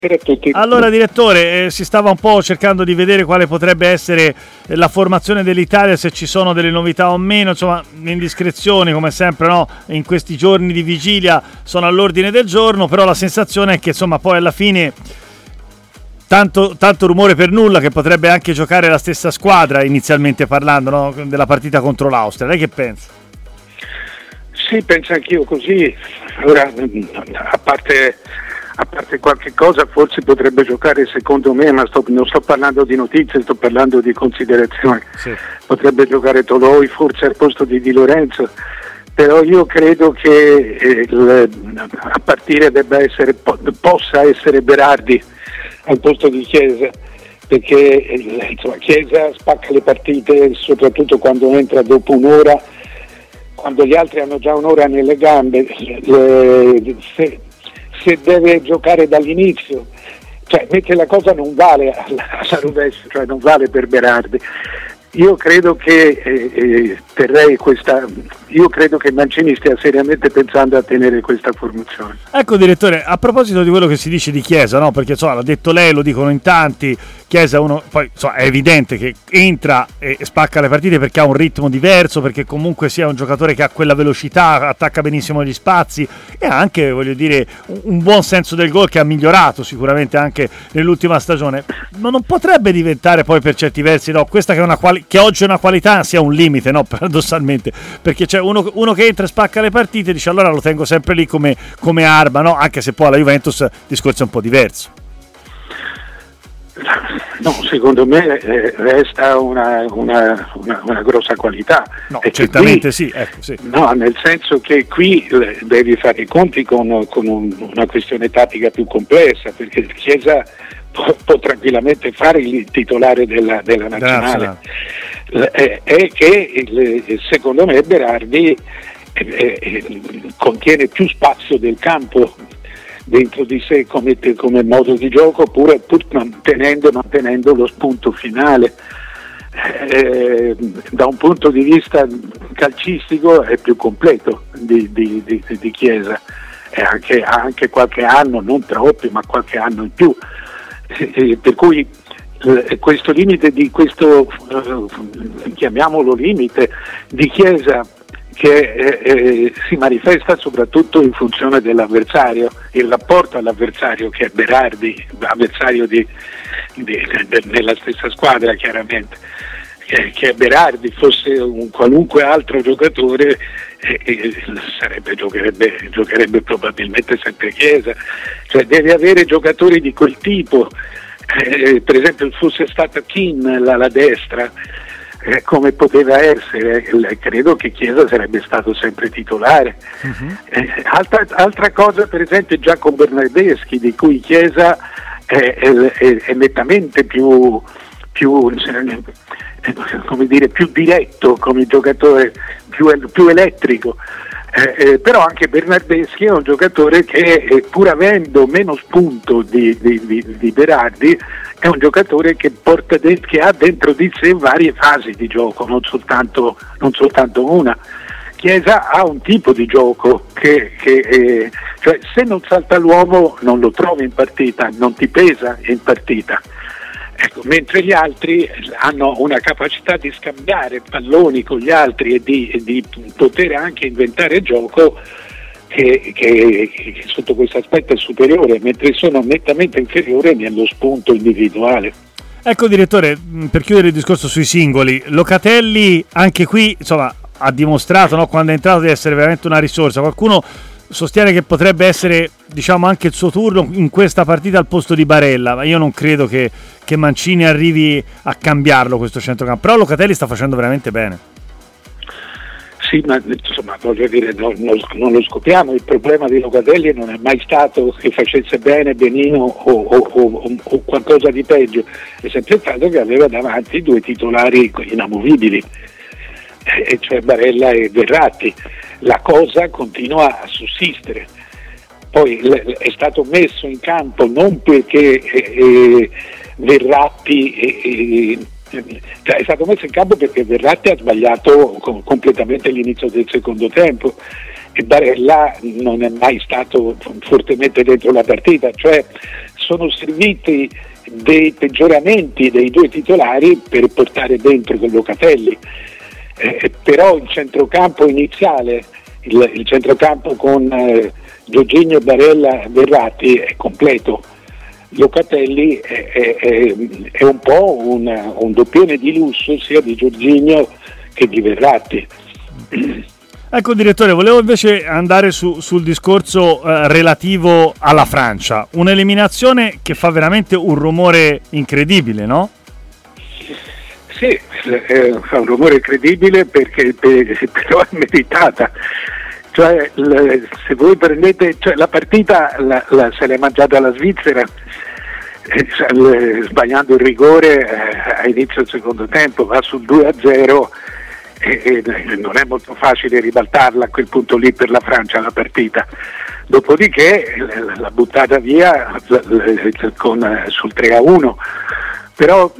Per tutti. Allora direttore, si stava un po' cercando di vedere quale potrebbe essere la formazione dell'Italia, se ci sono delle novità o meno, insomma le indiscrezioni come sempre, no? In questi giorni di vigilia sono all'ordine del giorno, però la sensazione è che insomma poi alla fine tanto rumore per nulla, che potrebbe anche giocare la stessa squadra inizialmente parlando, no? Della partita contro l'Austria. Lei che pensa? Sì, penso anch'io così. Ora, a parte qualche cosa, forse potrebbe giocare, secondo me, ma non sto parlando di notizie, sto parlando di considerazioni. Sì. Potrebbe giocare Toloi forse al posto di Di Lorenzo, però io credo che a partire possa essere Berardi al posto di Chiesa, perché insomma, Chiesa spacca le partite soprattutto quando entra dopo un'ora, quando gli altri hanno già un'ora nelle gambe. Se deve giocare dall'inizio, cioè mentre la cosa non vale alla rovescia, cioè non vale per Berardi. Io credo che io credo che Mancini stia seriamente pensando a tenere questa formazione. Ecco direttore, a proposito di quello che si dice di Chiesa, no? Perché insomma, l'ha detto lei, lo dicono in tanti, Chiesa poi insomma, è evidente che entra e spacca le partite perché ha un ritmo diverso, perché comunque sia un giocatore che ha quella velocità, attacca benissimo gli spazi e ha anche, voglio dire, un buon senso del gol che ha migliorato sicuramente anche nell'ultima stagione. Ma non potrebbe diventare poi per certi versi, no? Questa che è che oggi è una qualità, sia un limite, no? Paradossalmente, perché c'è uno che entra e spacca le partite, dice allora lo tengo sempre lì come arma, no? Anche se poi alla Juventus il discorso è un po' diverso. No, secondo me resta una grossa qualità. No, certamente qui, sì, ecco, sì. No, nel senso che qui devi fare i conti con una questione tattica più complessa, perché Chiesa può tranquillamente fare il titolare della nazionale. È che secondo me Berardi contiene più spazio del campo dentro di sé come modo di gioco, pur mantenendo lo spunto finale. Da un punto di vista calcistico è più completo di Chiesa, ha anche qualche anno, non troppi, ma qualche anno in più, per cui questo limite chiamiamolo limite di Chiesa, che si manifesta soprattutto in funzione dell'avversario, il rapporto all'avversario, che è Berardi, avversario nella stessa squadra chiaramente, che Berardi fosse un qualunque altro giocatore giocherebbe probabilmente sempre Chiesa, cioè deve avere giocatori di quel tipo. Per esempio fosse stata Keane la destra, come poteva essere, credo che Chiesa sarebbe stato sempre titolare. Altra cosa, per esempio, Giacomo Bernardeschi, di cui Chiesa è nettamente più diretto come giocatore, più elettrico. Però anche Bernardeschi è un giocatore che, pur avendo meno spunto di Berardi, è un giocatore che ha dentro di sé varie fasi di gioco, non soltanto una. Chiesa ha un tipo di gioco che cioè, se non salta l'uomo non lo trovi in partita, non ti pesa in partita. Ecco, mentre gli altri hanno una capacità di scambiare palloni con gli altri e di poter anche inventare gioco che sotto questo aspetto è superiore, mentre sono nettamente inferiore nello spunto individuale. Ecco direttore, per chiudere il discorso sui singoli, Locatelli anche qui insomma ha dimostrato, no, quando è entrato, di essere veramente una risorsa. Qualcuno sostiene che potrebbe essere, diciamo, anche il suo turno in questa partita al posto di Barella, ma io non credo che Mancini arrivi a cambiarlo questo centrocampo, però Locatelli sta facendo veramente bene. Sì, ma insomma voglio dire, non lo scopriamo, il problema di Locatelli non è mai stato che facesse bene, benino o qualcosa di peggio, è sempre stato che aveva davanti due titolari inamovibili, e cioè Barella e Verratti. La cosa continua a sussistere, poi è stato messo in campo non perché Verratti è stato messo in campo perché Verratti ha sbagliato completamente l'inizio del secondo tempo e Barella non è mai stato fortemente dentro la partita, cioè sono serviti dei peggioramenti dei due titolari per portare dentro con Locatelli, però il centrocampo iniziale, il centrocampo con Jorginho, Barella, Verratti è completo. Locatelli è un po' un doppione di lusso sia di Jorginho che di Verratti. Ecco direttore, volevo invece andare sul discorso relativo alla Francia, un'eliminazione che fa veramente un rumore incredibile, no? Sì, fa un rumore incredibile perché però è meritata. Cioè, se voi prendete, cioè, la partita se l'è mangiata la Svizzera, sbagliando il rigore a inizio del secondo tempo, va sul 2-0 e non è molto facile ribaltarla a quel punto lì per la Francia la partita. Dopodiché l'ha buttata via sul 3-1, però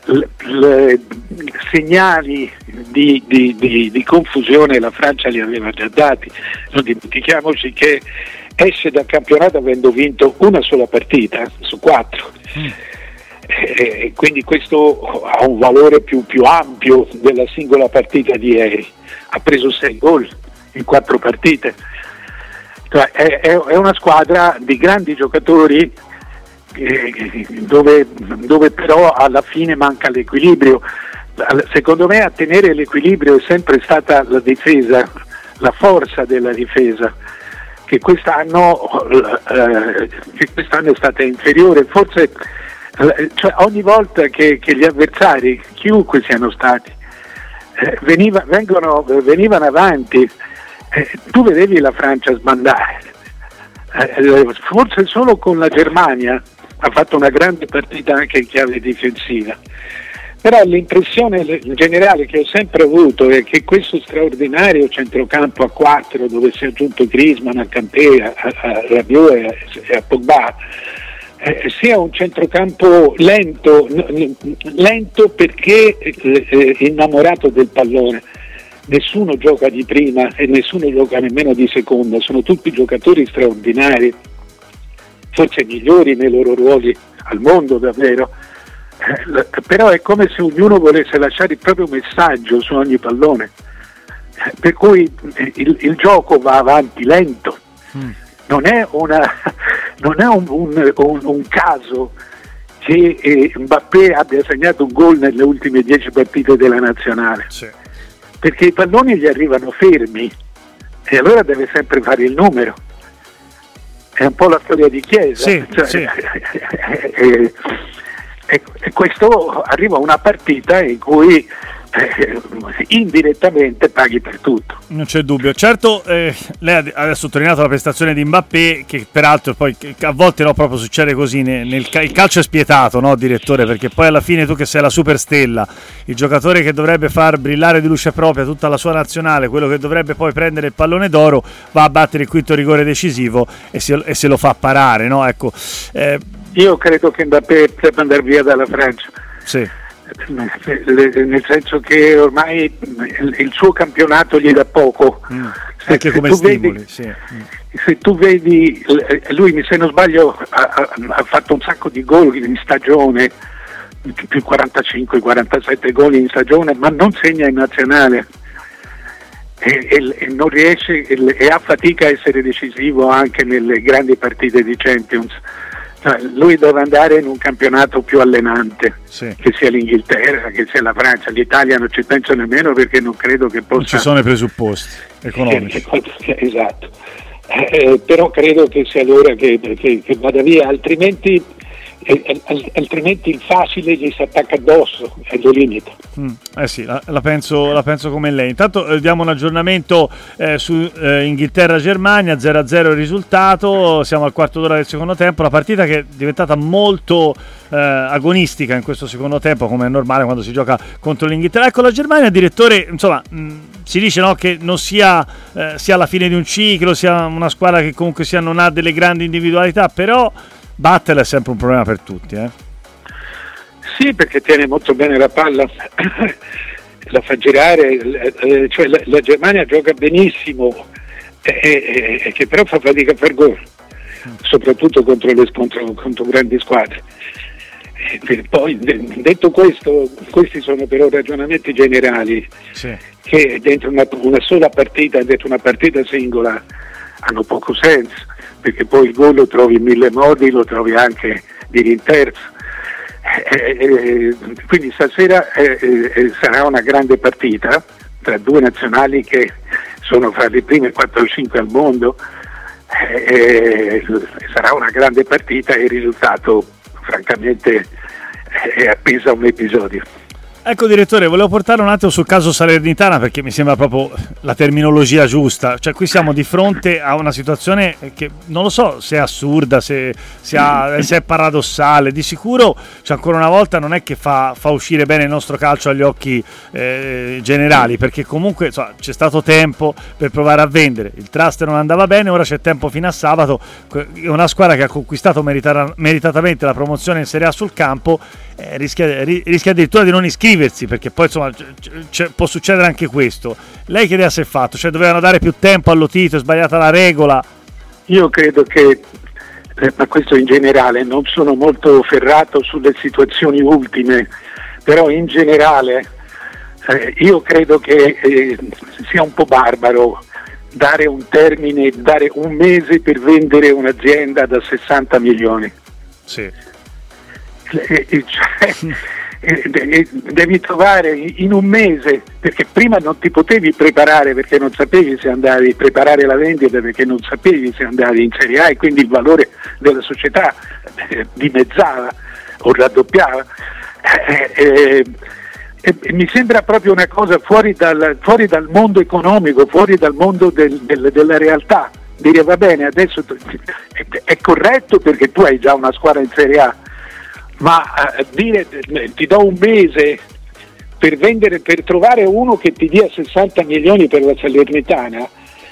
segnali di confusione la Francia li aveva già dati. Non dimentichiamoci che esce dal campionato avendo vinto una sola partita su 4. E quindi questo ha un valore più ampio della singola partita di ieri. Ha preso 6 gol in 4 partite. Cioè, è una squadra di grandi giocatori dove però alla fine manca l'equilibrio. Secondo me a tenere l'equilibrio è sempre stata la difesa, la forza della difesa, che quest'anno è stata inferiore. Forse ogni volta che gli avversari, chiunque siano stati, venivano avanti, tu vedevi la Francia sbandare. Forse solo con la Germania ha fatto una grande partita anche in chiave difensiva, però l'impressione generale che ho sempre avuto è che questo straordinario centrocampo a 4, dove si è aggiunto Griezmann, a Kanté, a Rabiot e a Pogba, sia un centrocampo lento perché innamorato del pallone. Nessuno gioca di prima e nessuno gioca nemmeno di seconda, sono tutti giocatori straordinari, forse migliori nei loro ruoli al mondo davvero, però è come se ognuno volesse lasciare il proprio messaggio su ogni pallone, per cui il gioco va avanti lento. Non è un caso che Mbappé abbia segnato un gol nelle ultime 10 partite della nazionale. Sì. Perché i palloni gli arrivano fermi e allora deve sempre fare il numero. È un po' la storia di Chiesa. Sì, sì. E questo arriva a una partita in cui indirettamente paghi per tutto. Non c'è dubbio. Certo, lei ha sottolineato la prestazione di Mbappé, che peraltro poi a volte proprio succede così, il calcio è spietato, no direttore, perché poi alla fine tu che sei la superstella, il giocatore che dovrebbe far brillare di luce propria tutta la sua nazionale, quello che dovrebbe poi prendere il pallone d'oro, va a battere il quinto rigore decisivo e se lo fa parare, no? Ecco, io credo che Mbappé debba andare via dalla Francia. Sì. Nel senso che ormai il suo campionato gli dà poco. Anche come stimoli, sì. Se tu vedi, lui se non sbaglio ha fatto un sacco di gol in stagione, più 45-47 gol in stagione, ma non segna in nazionale e non riesce e ha fatica a essere decisivo anche nelle grandi partite di Champions. Lui deve andare in un campionato più allenante, sì, che sia l'Inghilterra, che sia la Francia. L'Italia non ci penso nemmeno perché non credo che possa. Non ci sono i presupposti economici. Esatto, però credo che sia l'ora che vada via, altrimenti il facile gli si attacca addosso e lo limita. Sì, la penso come lei. Intanto diamo un aggiornamento su Inghilterra-Germania, 0-0 il risultato, siamo al quarto d'ora del secondo tempo, la partita che è diventata molto agonistica in questo secondo tempo, come è normale quando si gioca contro l'Inghilterra. Ecco, la Germania, direttore, insomma, si dice, no, che non sia la fine di un ciclo, sia una squadra che comunque non ha delle grandi individualità, però batterla è sempre un problema per tutti, Sì, perché tiene molto bene la palla, la fa girare, cioè la Germania gioca benissimo, che però fa fatica a far gol. soprattutto contro grandi squadre. Poi detto questo, questi sono però ragionamenti generali, sì, che dentro una sola partita, dentro una partita singola, hanno poco senso, perché poi il gol lo trovi in 1000 modi, lo trovi anche di rinterzo. Quindi stasera sarà una grande partita tra due nazionali che sono fra le prime 4 o 5 al mondo, sarà una grande partita e il risultato francamente è appeso a un episodio. Ecco direttore, volevo portare un attimo sul caso Salernitana, perché mi sembra proprio la terminologia giusta. Cioè qui siamo di fronte a una situazione che non lo so se è assurda, se è paradossale. Di sicuro, cioè, ancora una volta non è che fa uscire bene il nostro calcio agli occhi generali, perché comunque insomma, c'è stato tempo per provare a vendere, il trust non andava bene, ora c'è tempo fino a sabato. Una squadra che ha conquistato meritatamente la promozione in Serie A sul campo rischia addirittura di non iscriversi, perché poi insomma può succedere anche questo. Lei che idea si è fatto? Cioè dovevano dare più tempo allo Tito, è sbagliata la regola? Io credo che, ma questo in generale, non sono molto ferrato sulle situazioni ultime, però in generale io credo che sia un po' barbaro dare un termine, dare un mese per vendere un'azienda da 60 milioni. Sì. Devi trovare in un mese, perché prima non ti potevi preparare perché non sapevi se andavi a preparare la vendita, perché non sapevi se andavi in Serie A e quindi il valore della società dimezzava o raddoppiava. Mi sembra proprio una cosa fuori dal mondo economico, fuori dal mondo della realtà. Dire va bene, adesso è corretto perché tu hai già una squadra in Serie A, ma dire ti do un mese per vendere, per trovare uno che ti dia 60 milioni per la Salernitana,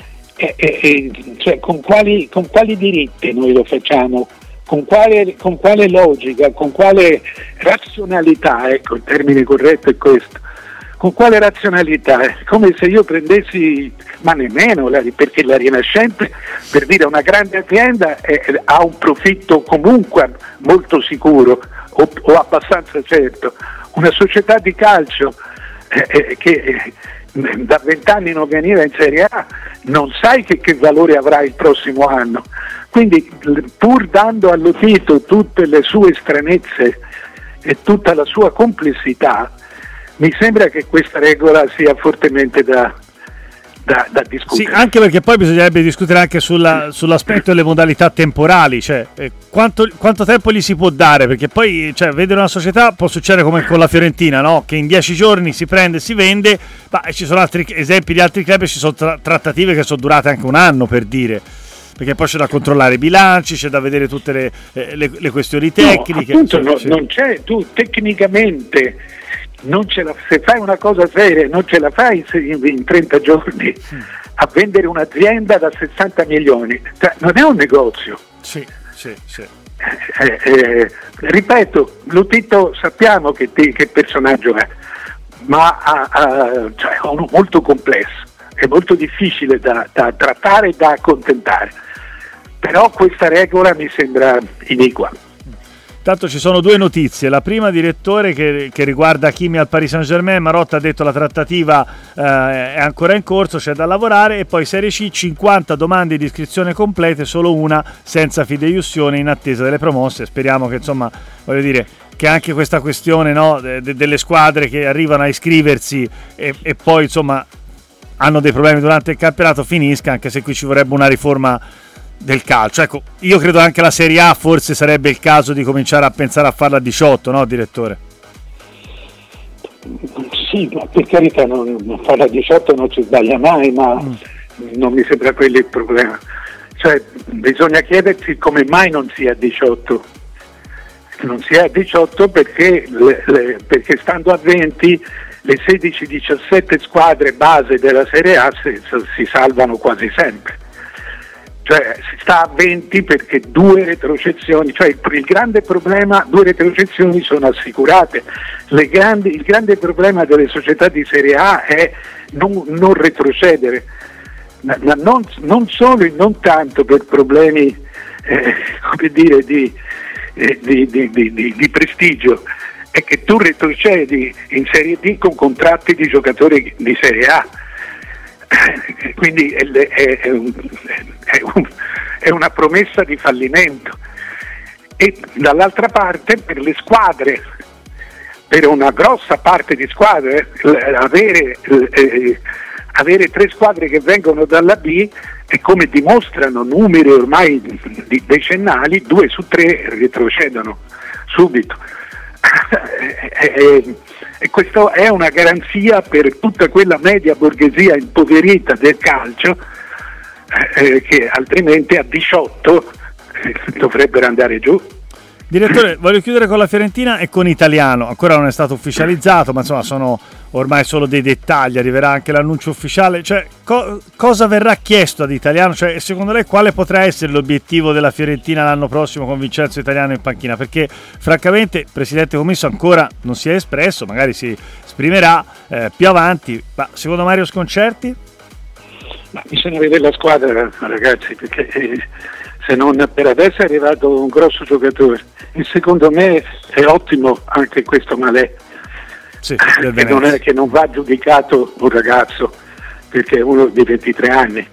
cioè con quali diritti noi lo facciamo, con quale logica, con quale razionalità, ecco il termine corretto è questo, con quale razionalità? È come se io prendessi, ma nemmeno, perché la Rinascente, per dire, una grande azienda ha un profitto comunque molto sicuro o abbastanza certo. Una società di calcio che da 20 anni non veniva in Serie A, non sai che valore avrà il prossimo anno. Quindi pur dando allo Tito tutte le sue stranezze e tutta la sua complessità, mi sembra che questa regola sia fortemente da discutere. Sì, anche perché poi bisognerebbe discutere anche sull'aspetto delle modalità temporali, cioè quanto tempo gli si può dare, perché poi vedere una società può succedere come con la Fiorentina, no? Che in 10 giorni si prende e si vende, ma ci sono altri esempi di altri club, ci sono trattative che sono durate anche un anno, per dire, perché poi c'è da controllare i bilanci, c'è da vedere tutte le questioni tecniche. No, appunto, non c'è, tu tecnicamente se fai una cosa seria non ce la fai in 30 giorni a vendere un'azienda da 60 milioni, cioè, non è un negozio. Sì. Ripeto, lo Tito sappiamo che personaggio è, ma è uno molto complesso, è molto difficile da trattare e da accontentare, però questa regola mi sembra iniqua. Tanto ci sono due notizie, la prima, direttore, che riguarda Hakimi al Paris Saint-Germain. Marotta ha detto la trattativa è ancora in corso, c'è da lavorare, e poi Serie C, 50 domande di iscrizione complete, solo una senza fideiussione in attesa delle promosse. Speriamo che, insomma, voglio dire, che anche questa questione, no, delle squadre che arrivano a iscriversi e poi insomma hanno dei problemi durante il campionato finisca, anche se qui ci vorrebbe una riforma del calcio. Ecco, io credo anche la Serie A forse sarebbe il caso di cominciare a pensare a farla a 18, no, direttore? Sì, ma per carità, non farla a 18 non ci sbaglia mai, ma non mi sembra quello il problema. Cioè, bisogna chiedersi come mai non sia a 18. Non sia a 18 perché stando a 20 le 16-17 squadre base della Serie A si salvano quasi sempre. Cioè si sta a 20 perché 2 retrocessioni, cioè il grande problema, 2 retrocessioni sono assicurate. Il grande problema delle società di Serie A è non retrocedere, non solo e non tanto per problemi come dire, di prestigio è che tu retrocedi in Serie D con contratti di giocatori di Serie A. Quindi è una promessa di fallimento. E dall'altra parte, per le squadre, per una grossa parte di squadre, avere 3 squadre che vengono dalla B, e come dimostrano numeri ormai decennali, 2 su 3 retrocedono subito. E questo è una garanzia per tutta quella media borghesia impoverita del calcio, che altrimenti a 18 dovrebbero andare giù. Direttore, voglio chiudere con la Fiorentina e con Italiano. Ancora non è stato ufficializzato, ma insomma sono ormai solo dei dettagli, arriverà anche l'annuncio ufficiale. Cioè, cosa verrà chiesto ad Italiano? Cioè, secondo lei quale potrà essere l'obiettivo della Fiorentina l'anno prossimo con Vincenzo Italiano in panchina? Perché francamente il presidente commisso ancora non si è espresso, magari si esprimerà più avanti, ma secondo Mario Sconcerti? Ma bisogna vedere la squadra, ragazzi, perché se non per adesso è arrivato un grosso giocatore e secondo me è ottimo anche questo Malè, sì, che non va giudicato un ragazzo perché è uno di 23 anni,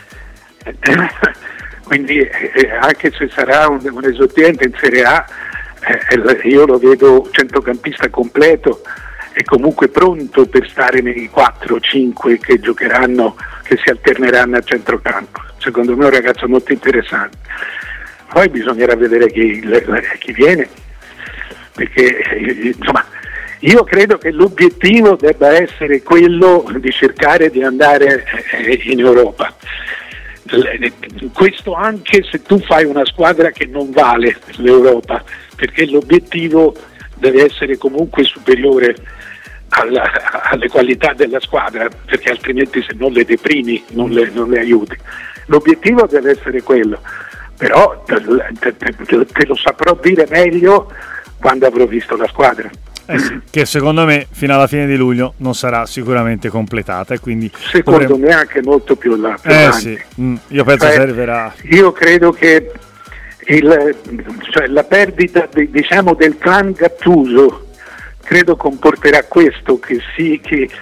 quindi anche se sarà un esordiente in Serie A, io lo vedo centrocampista completo e comunque pronto per stare nei 4-5 che giocheranno, che si alterneranno a centrocampo. Secondo me è un ragazzo molto interessante. Poi bisognerà vedere chi viene, perché insomma io credo che l'obiettivo debba essere quello di cercare di andare in Europa. Questo anche se tu fai una squadra che non vale l'Europa, perché l'obiettivo deve essere comunque superiore alle qualità della squadra, perché altrimenti se non le deprimi non le aiuti. L'obiettivo deve essere quello, però te lo saprò dire meglio quando avrò visto la squadra. Sì, che secondo me fino alla fine di luglio non sarà sicuramente completata, e quindi secondo me anche molto più là. Sì. Io penso che arriverà. Io credo che la perdita del clan Gattuso credo comporterà questo, che si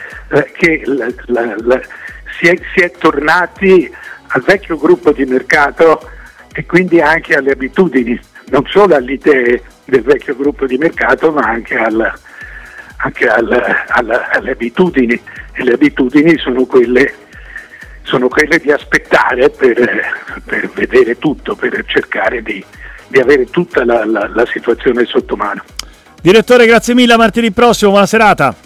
è tornati al vecchio gruppo di mercato e quindi anche alle abitudini, non solo alle idee del vecchio gruppo di mercato, ma anche alle abitudini, e le abitudini sono quelle di aspettare per vedere tutto, per cercare di avere tutta la situazione sotto mano. Direttore, grazie mille, a martedì prossimo, buona serata.